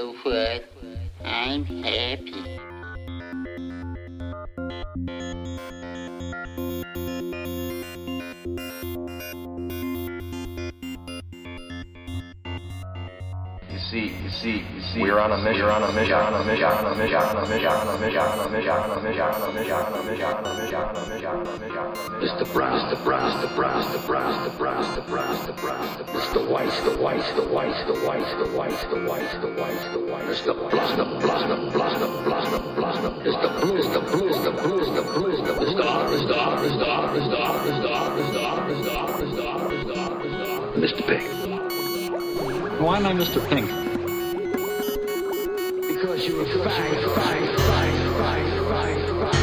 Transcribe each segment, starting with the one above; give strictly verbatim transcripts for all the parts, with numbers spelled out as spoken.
go for it. I'm happy. You see, you see, you see, we're on a mission, on a mission, on a mission, on a mission, on a mission, on a mission, on a mission, on a mission, on a mission, on a mission, on a mission, on a mission, on a mission. Mister Brass, the Brass, the Brass, the Brass, the Brass, the Brass, the Brass, the Mister Weiss, the Weiss, the Weiss, the Weiss, the Weiss, the Weiss, the Weiss, the Weiss, Mister Blasner, Blasner, Blasner, Blasner, Blasner, Mister Blues, the Blues, the Blues, the Blues, the Mister R, Mister R, Mister R, Mister R, Mister R, Mister R, Mister R, Mister R, Mister R, Mister R, Mister Pink. Why am I Mister Pink? Because you're a fag, fag, fag, fag, fag, fag.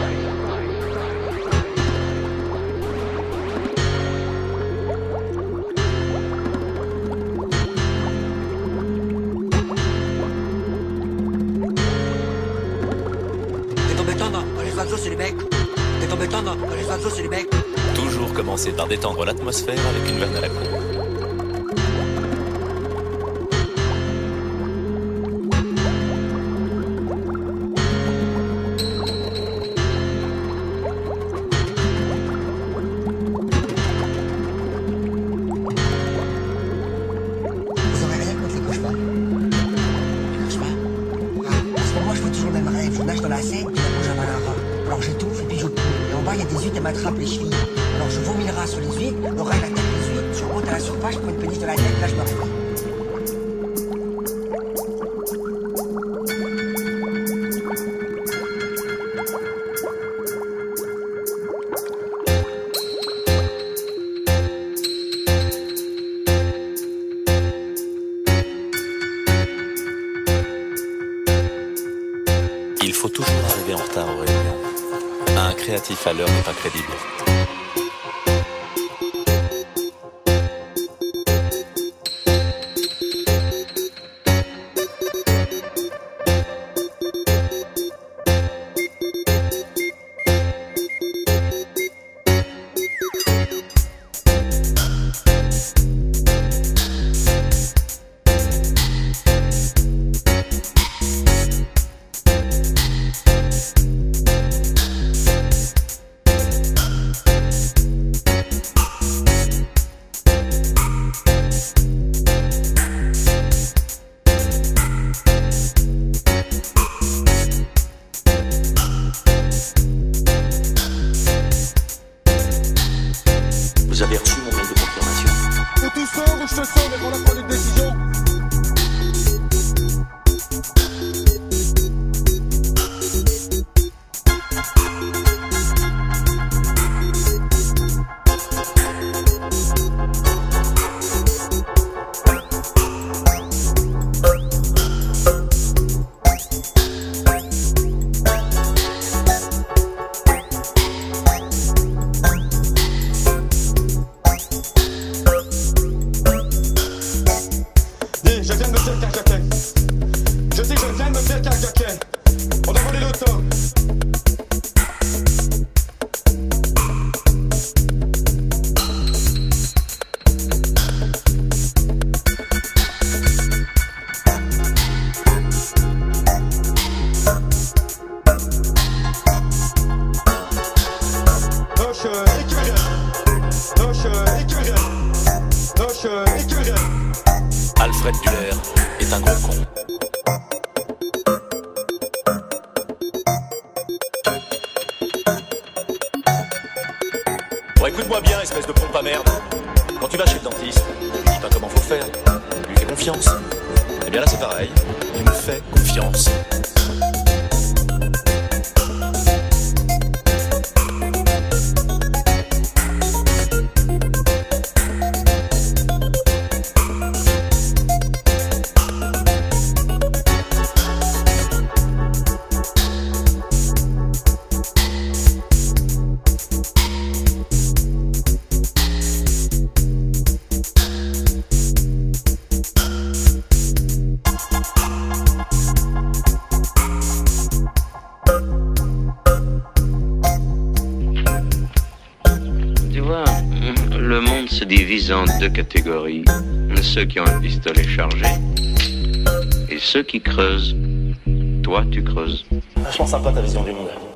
T'es tombé tendre, les oiseaux c'est les mecs. T'es tombé tendre, les oiseaux c'est les mecs. Toujours commencer par détendre l'atmosphère avec une vanne à la con. M'attrape les chevilles. Alors je vomis le rat sur les huîtres, l'oreille attaque les huîtres, je remonte à la surface, je prends une péniche de la tête, là je me réveille. Il faut toujours arriver en retard aux réunions. Un créatif à l'heure n'est pas crédible. Vous avez reçu mon mail de confirmation. Ou tu sors ou je te sors, mais on a pris une décision. Je viens de me faire carjacker. Je dis je viens de me faire carjacker. On a volé l'auto. Noche écureuil. Noche écureuil. Noche écureuil. Alfred Duller est un gros con. Bon, écoute-moi bien, espèce de pompe à merde. Quand tu vas chez le dentiste, tu lui dis pas comment faut faire. Tu lui fais confiance. Et bien là, c'est pareil. Tu me fais confiance. Se divise en deux catégories, ceux qui ont un pistolet chargé et ceux qui creusent, toi tu creuses. Vachement sympa ta vision du monde.